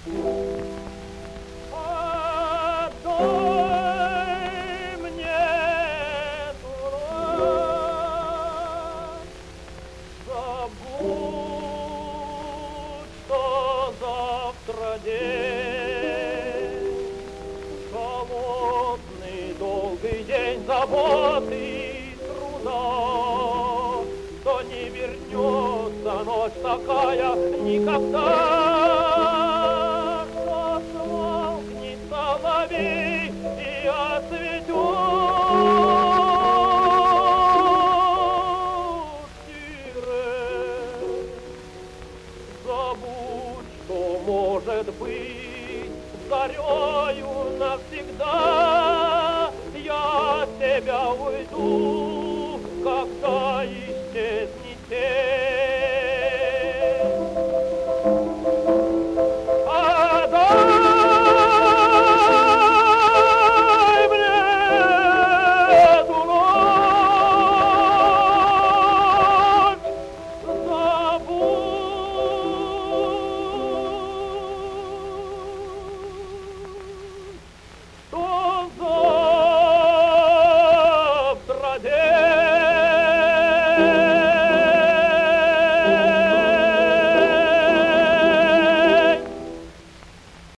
Отдай мне, дурак, забудь, что завтра день, холодный долгий день заботы и труда, что не вернется ночь такая никогда. Смолкнет соловей и отцветет сирень. Забудь, что может быть зарею навсегда. Я от тебя уйду, когда исчезнет тень.